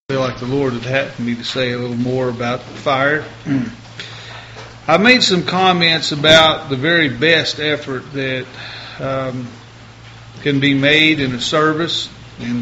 I feel like the Lord had had me to say a little more about fire. I made some comments about the very best effort that can be made in a service and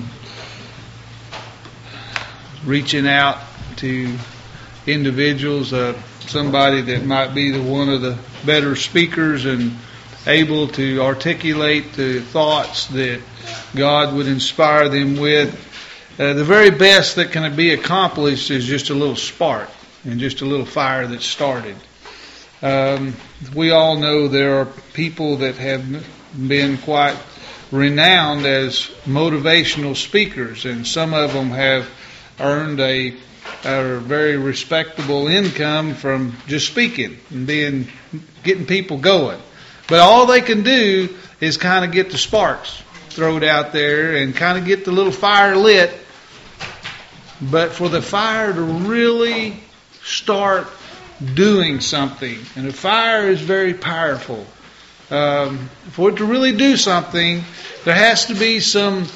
reaching out to individuals, somebody that might be one of the better speakers and able to articulate the thoughts that God would inspire them with. The very best that can be accomplished is just a little spark and just a little fire that started. We all know there are people that have been quite renowned as motivational speakers, and some of them have earned a very respectable income from just speaking and getting people going. But all they can do is kind of get the sparks thrown out there and kind of get the little fire lit. But for the fire to really start doing something, and the fire is very powerful. For it to really do something, there has to be some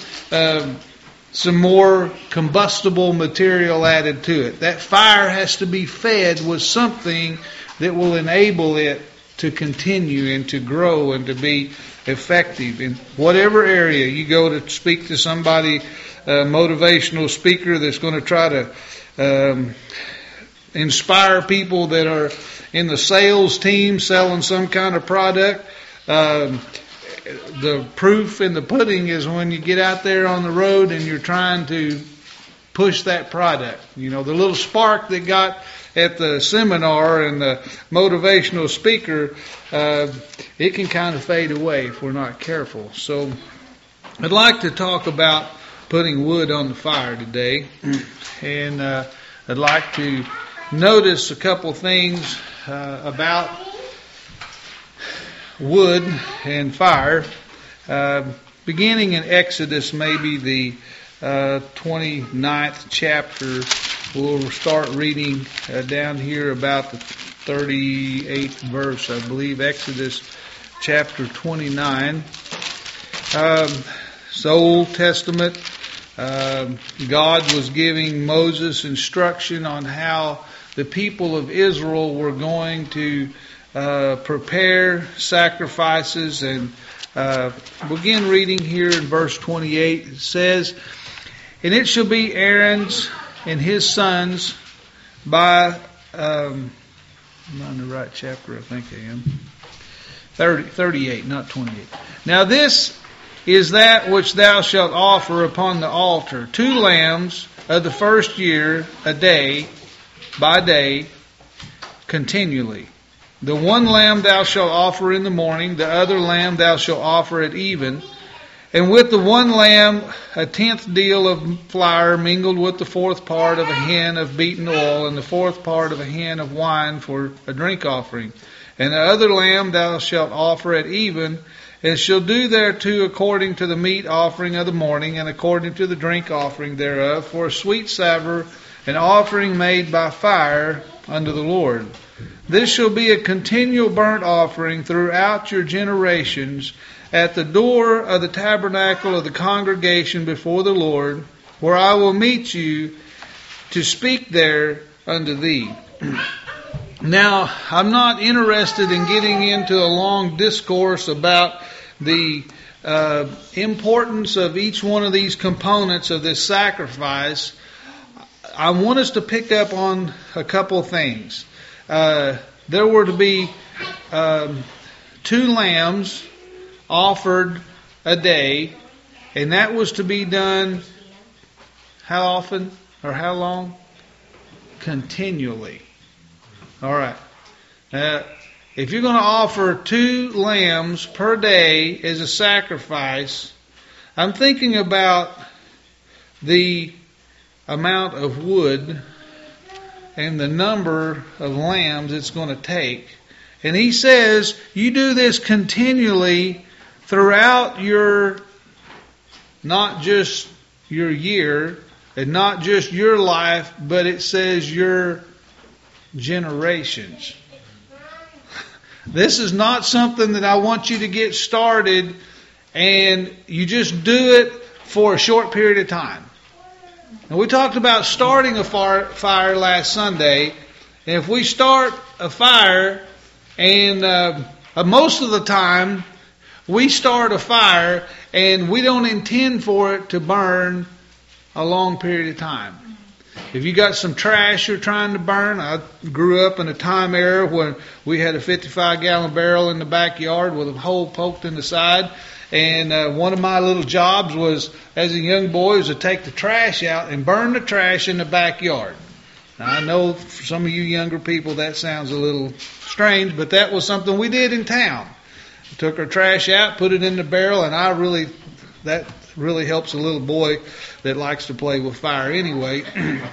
more combustible material added to it. That fire has to be fed with something that will enable it to continue and to grow and to be effective in whatever area. You go to speak to somebody, a motivational speaker that's going to try to inspire people that are in the sales team selling some kind of product. The proof in the pudding is when you get out there on the road and you're trying to push that product. You know, the little spark that got at the seminar and the motivational speaker, it can kind of fade away if we're not careful. So I'd like to talk about putting wood on the fire today. And I'd like to notice a couple things about wood and fire. Beginning in Exodus, maybe the 29th chapter, we'll start reading down here about the 38th verse, I believe, Exodus chapter 29. It's the Old Testament. God was giving Moses instruction on how the people of Israel were going to prepare sacrifices, and begin reading here in verse 28. It says, "And it shall be Aaron's and his sons by..." I'm not in the right chapter, I think I am. 38, not 28. "Now this is that which thou shalt offer upon the altar, 2 lambs of the first year, a day by day, continually. The one lamb thou shalt offer in the morning, the other lamb thou shalt offer at even. And with the one lamb 1/10 deal of flour mingled with the 4th part of a hin of beaten oil, and the 4th part of a hin of wine for a drink offering. And the other lamb thou shalt offer at even, and shall do thereto according to the meat offering of the morning, and according to the drink offering thereof, for a sweet savour, an offering made by fire unto the Lord. This shall be a continual burnt offering throughout your generations at the door of the tabernacle of the congregation before the Lord, where I will meet you to speak there unto thee." Now, I'm not interested in getting into a long discourse about the importance of each one of these components of this sacrifice. I want us to pick up on a couple things. There were to be 2 lambs offered a day, and that was to be done how often or how long? Continually. All right. If you're going to offer 2 lambs per day as a sacrifice, I'm thinking about the amount of wood and the number of lambs it's going to take. And he says, you do this continually throughout not just your year, and not just your life, but it says your generations. This is not something that I want you to get started and you just do it for a short period of time. And we talked about starting a fire last Sunday. And if we start a fire, and most of the time we start a fire and we don't intend for it to burn a long period of time. If you got some trash you're trying to burn, I grew up in a time era when we had a 55-gallon barrel in the backyard with a hole poked in the side. And one of my little jobs was, as a young boy, was to take the trash out and burn the trash in the backyard. Now, I know for some of you younger people that sounds a little strange, but that was something we did in town. We took our trash out, put it in the barrel, and that really helps a little boy that likes to play with fire anyway.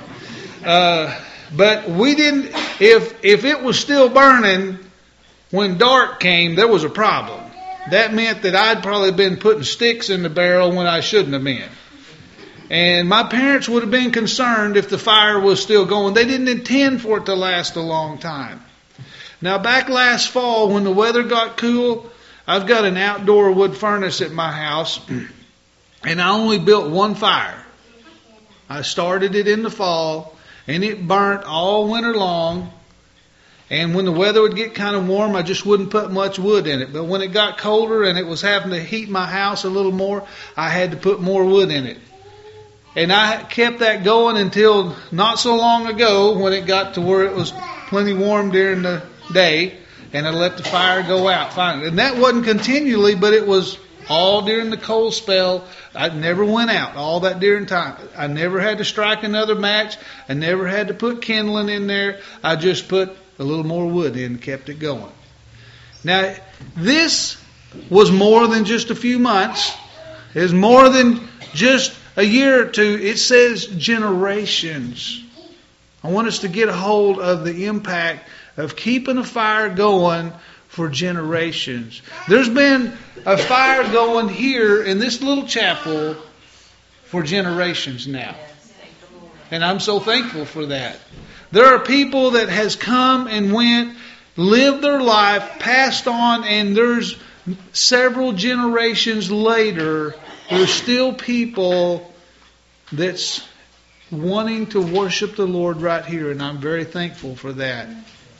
But we didn't, if it was still burning when dark came, there was a problem. That meant that I'd probably been putting sticks in the barrel when I shouldn't have been. And my parents would have been concerned if the fire was still going. They didn't intend for it to last a long time. Now, back last fall when the weather got cool, I've got an outdoor wood furnace at my house, and I only built one fire. I started it in the fall, and it burnt all winter long. And when the weather would get kind of warm, I just wouldn't put much wood in it. But when it got colder and it was having to heat my house a little more, I had to put more wood in it. And I kept that going until not so long ago when it got to where it was plenty warm during the day, and I let the fire go out finally. And that wasn't continually, but it was all during the cold spell. I never went out all that during time. I never had to strike another match. I never had to put kindling in there. I just put a little more wood in and kept it going. Now, this was more than just a few months. It was more than just a year or two. It says generations. I want us to get a hold of the impact of keeping a fire going for generations. There's been a fire going here in this little chapel for generations now. And I'm so thankful for that. There are people that has come and went, lived their life, passed on, and there's several generations later, there's still people that's wanting to worship the Lord right here, and I'm very thankful for that.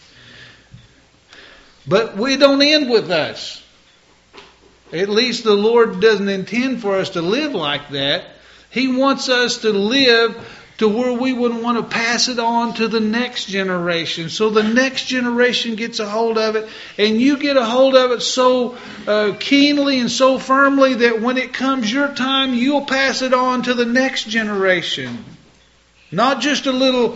But we don't end with us. At least the Lord doesn't intend for us to live like that. He wants us to live to where we would want to pass it on to the next generation. So the next generation gets a hold of it, and you get a hold of it so keenly and so firmly that when it comes your time, you'll pass it on to the next generation. Not just a little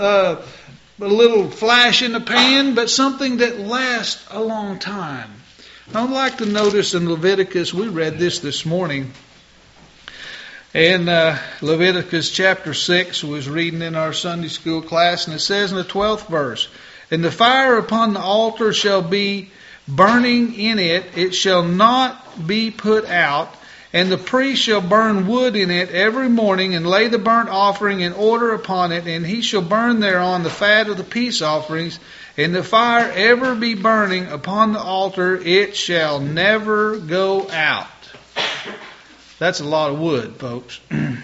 flash in the pan, but something that lasts a long time. I'd like to notice in Leviticus, we read this morning, and Leviticus chapter 6 was reading in our Sunday school class, and it says in the 12th verse, "And the fire upon the altar shall be burning in it, it shall not be put out, and the priest shall burn wood in it every morning, and lay the burnt offering in order upon it, and he shall burn thereon the fat of the peace offerings, and the fire ever be burning upon the altar, it shall never go out." That's a lot of wood, folks.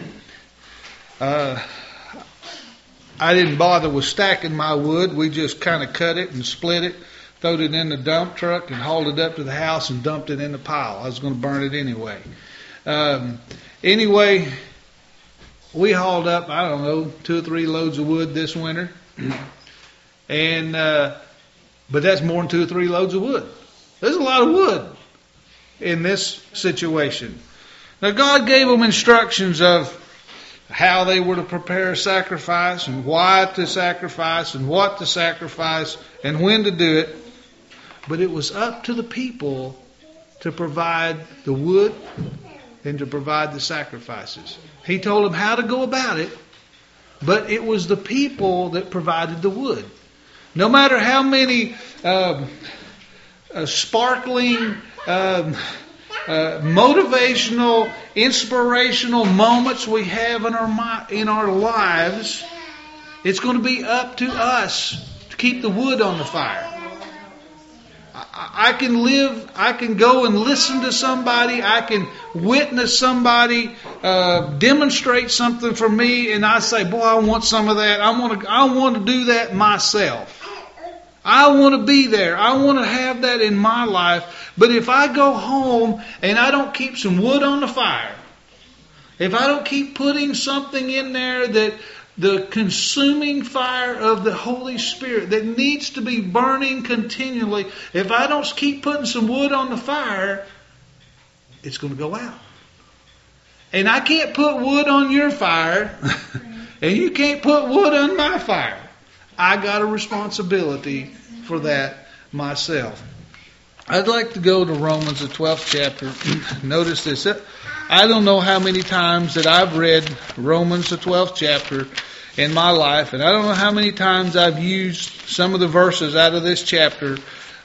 I didn't bother with stacking my wood. We just kind of cut it and split it, throwed it in the dump truck, and hauled it up to the house and dumped it in the pile. I was going to burn it anyway. Anyway, we hauled up, 2 or 3 loads of wood this winter. And but that's more than 2 or 3 loads of wood. There's a lot of wood in this situation. Now, God gave them instructions of how they were to prepare a sacrifice and why to sacrifice and what to sacrifice and when to do it. But it was up to the people to provide the wood and to provide the sacrifices. He told them how to go about it, but it was the people that provided the wood. No matter how many sparkling, motivational, inspirational moments we have in our lives, it's going to be up to us to keep the wood on the fire. I can go and listen to somebody, I can witness somebody, demonstrate something for me, and I say, boy, I want some of that. I want to do that myself. I want to be there. I want to have that in my life. But if I go home and I don't keep some wood on the fire, if I don't keep putting something in there that the consuming fire of the Holy Spirit that needs to be burning continually, if I don't keep putting some wood on the fire, it's going to go out. And I can't put wood on your fire, and you can't put wood on my fire. I got a responsibility for that myself. I'd like to go to Romans, the 12th chapter. Notice this. I don't know how many times that I've read Romans, the 12th chapter in my life, and I don't know how many times I've used some of the verses out of this chapter,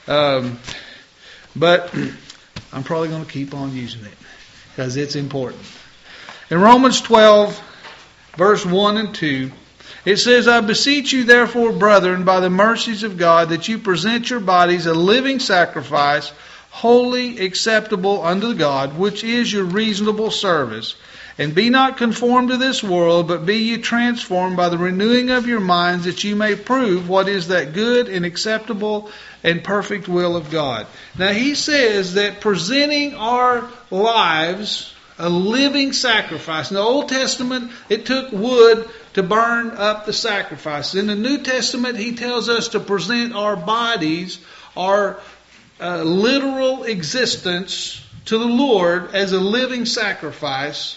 but I'm probably going to keep on using it because it's important. In Romans 12, verse 1 and 2, it says, I beseech you therefore, brethren, by the mercies of God, that you present your bodies a living sacrifice, holy, acceptable unto God, which is your reasonable service. And be not conformed to this world, but be ye transformed by the renewing of your minds, that you may prove what is that good and acceptable and perfect will of God. Now he says that presenting our lives a living sacrifice. In the Old Testament, it took wood to burn up the sacrifice. In the New Testament, he tells us to present our bodies, our literal existence to the Lord as a living sacrifice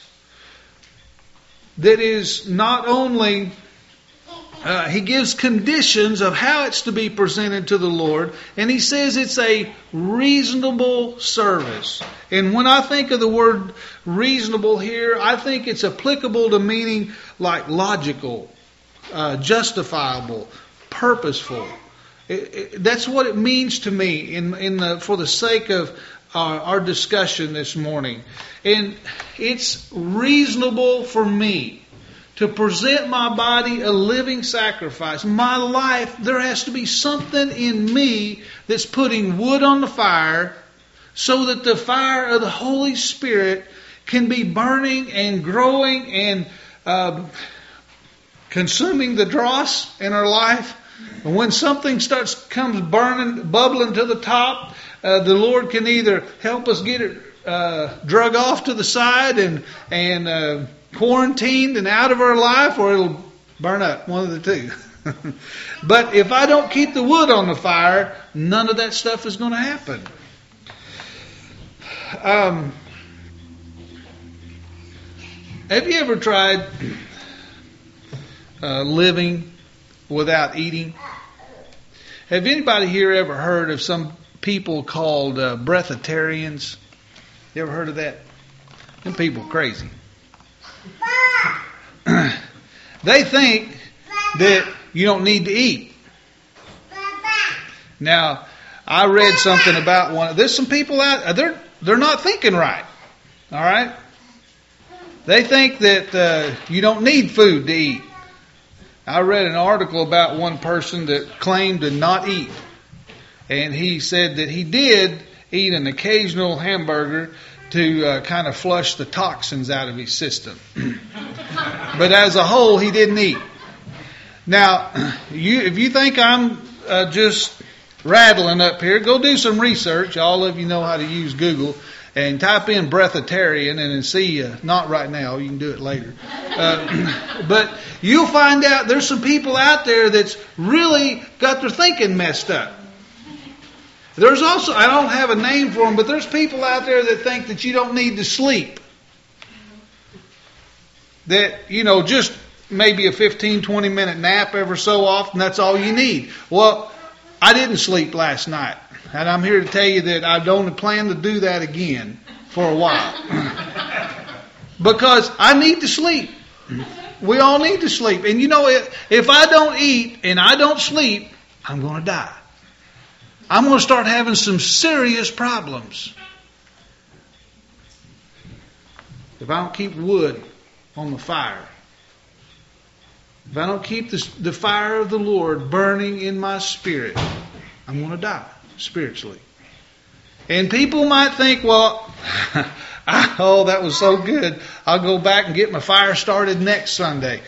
that is not only... he gives conditions of how it's to be presented to the Lord, and he says it's a reasonable service. And when I think of the word reasonable here, I think it's applicable to meaning like logical, justifiable, purposeful. That's what it means to me for the sake of our discussion this morning. And it's reasonable for me to present my body a living sacrifice. My life, there has to be something in me that's putting wood on the fire so that the fire of the Holy Spirit can be burning and growing and consuming the dross in our life. And when something comes burning, bubbling to the top, the Lord can either help us get it drug off to the side and quarantined and out of our life, or it'll burn up, one of the two. But if I don't keep the wood on the fire, none of that stuff is going to happen. Have you ever tried living without eating? Have anybody here ever heard of some people called breatharians? You ever heard of that? Them people crazy. They think that you don't need to eat. Now, I read something about there's some people out they're not thinking right. All right? They think that you don't need food to eat. I read an article about one person that claimed to not eat. And he said that he did eat an occasional hamburger to kind of flush the toxins out of his system. But as a whole, he didn't eat. Now, if you think I'm just rattling up here, go do some research. All of you know how to use Google. And type in breatharian and then see, not right now, you can do it later. But you'll find out there's some people out there that's really got their thinking messed up. There's also, I don't have a name for them, but there's people out there that think that you don't need to sleep. That, just maybe a 15, 20 minute nap every so often, that's all you need. Well, I didn't sleep last night. And I'm here to tell you that I don't plan to do that again for a while. Because I need to sleep. We all need to sleep. And if I don't eat and I don't sleep, I'm going to die. I'm going to start having some serious problems. If I don't keep wood on the fire. If I don't keep the fire of the Lord burning in my spirit, I'm going to die spiritually. And people might think, well, oh, that was so good. I'll go back and get my fire started next Sunday.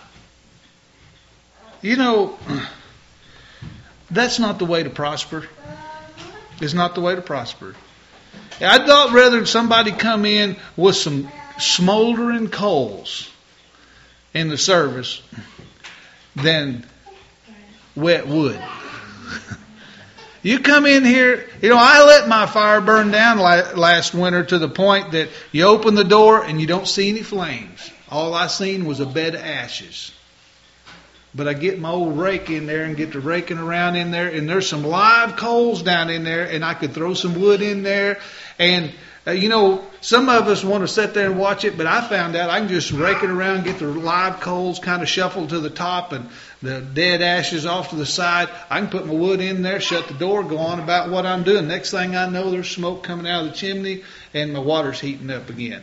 You know, that's not the way to prosper. It's not the way to prosper. I'd thought rather somebody come in with some smoldering coals in the service than wet wood. You come in here, I let my fire burn down last winter to the point that you open the door and you don't see any flames. All I seen was a bed of ashes. But I get my old rake in there and get to raking around in there, and there's some live coals down in there, and I could throw some wood in there. And, some of us want to sit there and watch it, but I found out I can just rake it around, get the live coals kind of shuffled to the top and the dead ashes off to the side. I can put my wood in there, shut the door, go on about what I'm doing. Next thing I know, there's smoke coming out of the chimney, and my water's heating up again.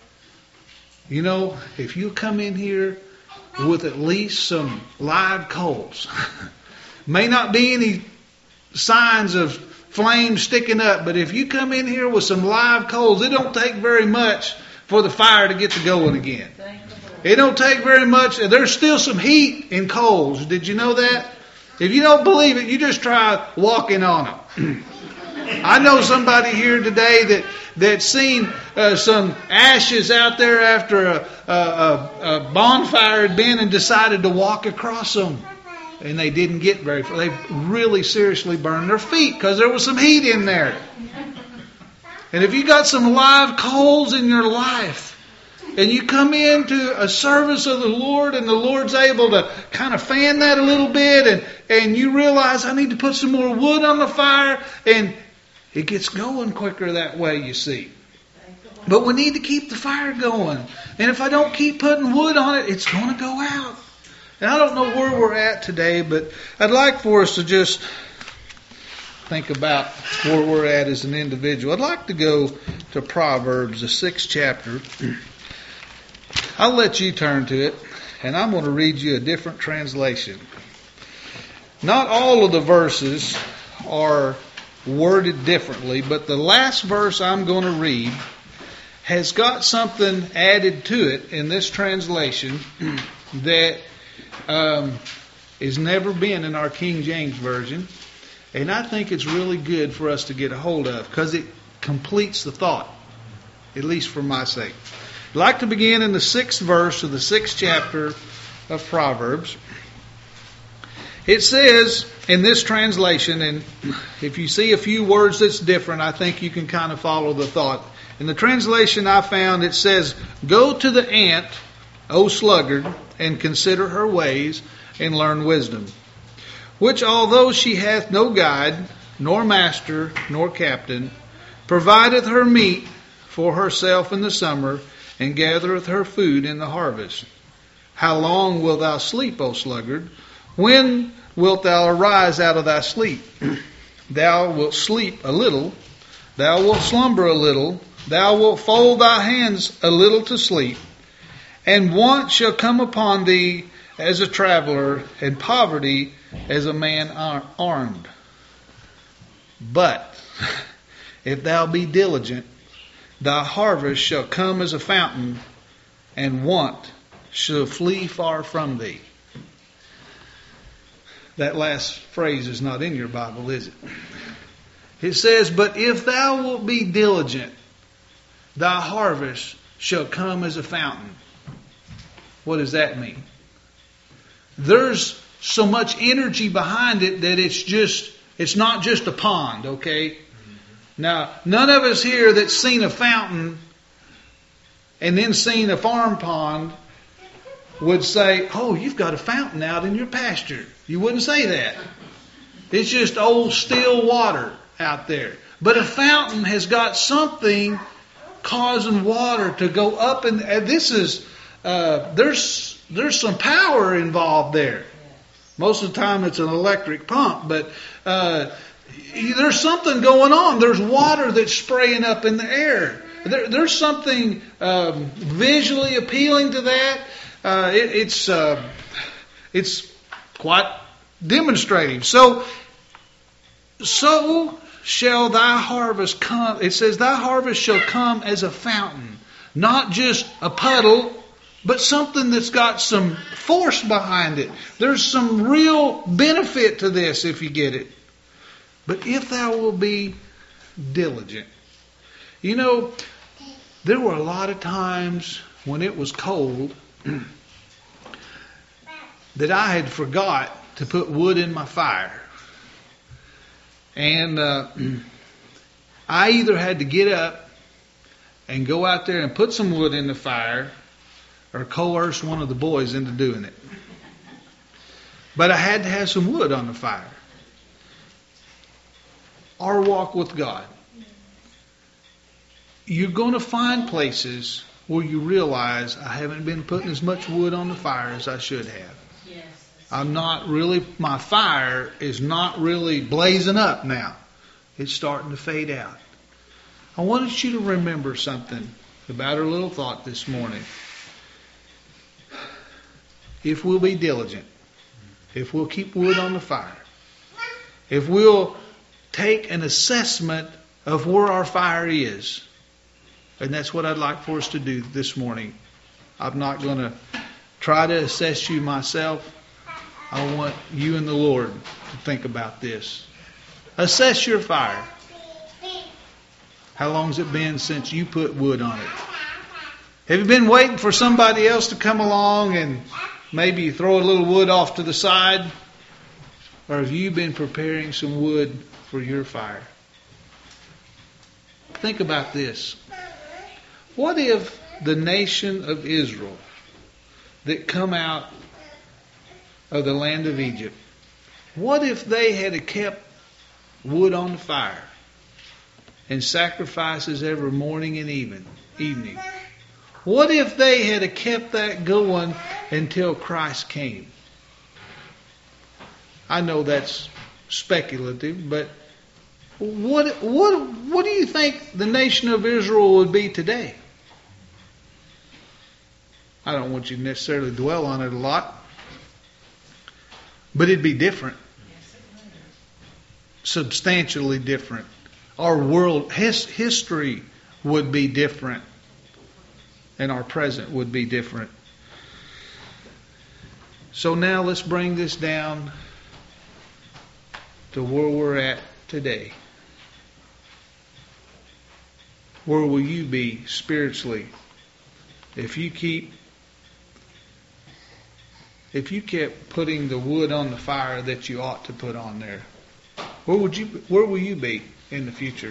If you come in here with at least some live coals, may not be any signs of flames sticking up, but if you come in here with some live coals, it don't take very much for the fire to get to going again. It don't take very much. There's still some heat in coals. Did you know that? If you don't believe it, you just try walking on them. I know somebody here today that's seen some ashes out there after a bonfire had been and decided to walk across them. And they didn't get very far. They really seriously burned their feet because there was some heat in there. And if you got some live coals in your life and you come into a service of the Lord and the Lord's able to kind of fan that a little bit and you realize I need to put some more wood on the fire, and it gets going quicker that way, you see. But we need to keep the fire going. And if I don't keep putting wood on it, it's going to go out. And I don't know where we're at today, but I'd like for us to just think about where we're at as an individual. I'd like to go to Proverbs, the 6th chapter. I'll let you turn to it, and I'm going to read you a different translation. Not all of the verses are worded differently, but the last verse I'm going to read has got something added to it in this translation that has never been in our King James Version. And I think it's really good for us to get a hold of because it completes the thought, at least for my sake. I'd like to begin in the 6th verse of the 6th chapter of Proverbs. It says in this translation, and if you see a few words that's different, I think you can kind of follow the thought. In the translation I found, it says, "Go to the ant, O sluggard, and consider her ways, and learn wisdom. Which although she hath no guide, nor master, nor captain, provideth her meat for herself in the summer, and gathereth her food in the harvest. How long wilt thou sleep, O sluggard? When wilt thou arise out of thy sleep? Thou wilt sleep a little, thou wilt slumber a little, thou wilt fold thy hands a little to sleep. And want shall come upon thee as a traveler, and poverty as a man armed. But if thou be diligent, thy harvest shall come as a fountain, and want shall flee far from thee." That last phrase is not in your Bible, is it? It says, "But if thou wilt be diligent, thy harvest shall come as a fountain." What does that mean? There's so much energy behind it that it's not just a pond, okay? Now, none of us here that's seen a fountain and then seen a farm pond would say, "Oh, you've got a fountain out in your pasture." You wouldn't say that. It's just old still water out there. But a fountain has got something causing water to go up, and this is there's some power involved there. Most of the time it's an electric pump, but there's something going on. There's water that's spraying up in the air. There's something visually appealing to that. It's quite demonstrative. So shall thy harvest come. It says, thy harvest shall come as a fountain. Not just a puddle, but something that's got some force behind it. There's some real benefit to this if you get it. But if thou will be diligent. You know, there were a lot of times when it was cold that I had forgot to put wood in my fire. And I either had to get up and go out there and put some wood in the fire or coerce one of the boys into doing it. But I had to have some wood on the fire. Our walk with God. You're going to find places where you realize I haven't been putting as much wood on the fire as I should have. I'm not really, my fire is not really blazing up now. It's starting to fade out. I wanted you to remember something about our little thought this morning. If we'll be diligent, if we'll keep wood on the fire, if we'll take an assessment of where our fire is, and that's what I'd like for us to do this morning. I'm not going to try to assess you myself. I want you and the Lord to think about this. Assess your fire. How long has it been since you put wood on it? Have you been waiting for somebody else to come along and maybe throw a little wood off to the side? Or have you been preparing some wood for your fire? Think about this. What if the nation of Israel that come out of the land of Egypt, what if they had kept wood on the fire and sacrifices every morning and evening? What if they had kept that going until Christ came? I know that's speculative, but what do you think the nation of Israel would be today? I don't want you to necessarily dwell on it a lot, but it'd be different. Substantially different. Our world, history would be different, and our present would be different. So now let's bring this down to where we're at today. Where will you be spiritually if you kept putting the wood on the fire that you ought to put on there? Where will you be in the future?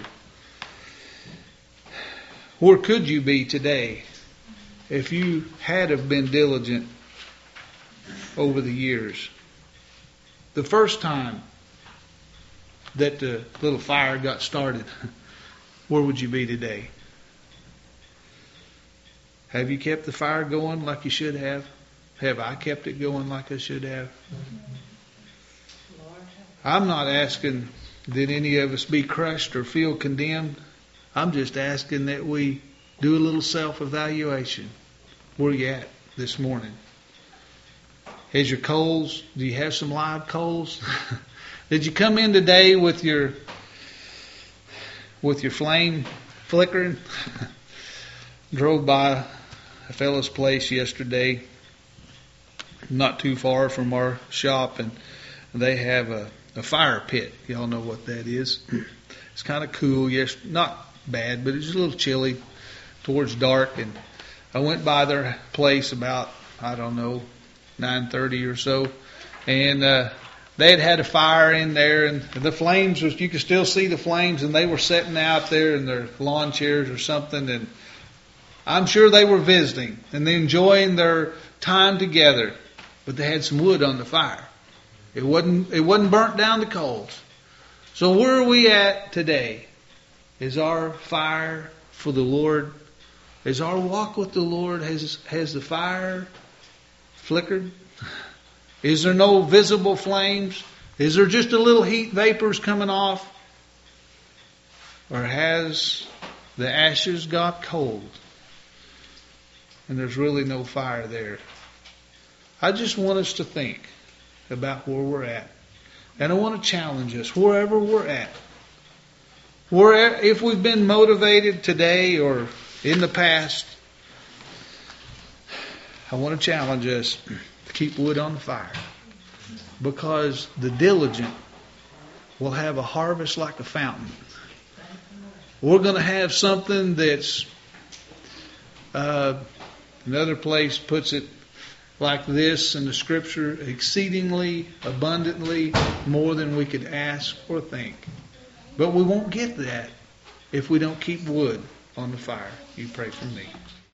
Where could you be today if you had have been diligent over the years? The first time that the little fire got started, where would you be today? Have you kept the fire going like you should have? Have I kept it going like I should have? I'm not asking that any of us be crushed or feel condemned. I'm just asking that we do a little self-evaluation. Where are you at this morning? Has your coals, do you have some live coals? Did you come in today with your flame flickering? Drove by a fellow's place yesterday, not too far from our shop, and they have a fire pit. Y'all know what that is. It's kind of cool. Yes, not bad, but it's a little chilly towards dark. And I went by their place about, 9:30 or so, and they had a fire in there, and the flames was, you could still see the flames, and they were sitting out there in their lawn chairs or something, and I'm sure they were visiting and enjoying their time together, but they had some wood on the fire. It wasn't burnt down to coals. So where are we at today? Is our fire for the Lord? Is our walk with the Lord, has the fire flickered? Is there no visible flames? Is there just a little heat vapors coming off? Or has the ashes got cold and there's really no fire there? I just want us to think about where we're at. And I want to challenge us, wherever we're at, If we've been motivated today or in the past, I want to challenge us to keep wood on the fire, because the diligent will have a harvest like a fountain. We're going to have something that's, another place puts it like this in the Scripture, exceedingly abundantly more than we could ask or think. But we won't get that if we don't keep wood on the fire. You pray for me.